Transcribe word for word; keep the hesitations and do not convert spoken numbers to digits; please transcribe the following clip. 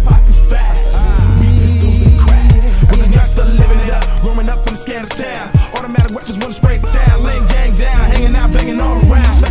pockets fat. We pistols and crack. Was a youngster living it up, growing up in the scandalous town. Automatic weapons, wanna spray the town, laying gang down, hanging out, banging all around.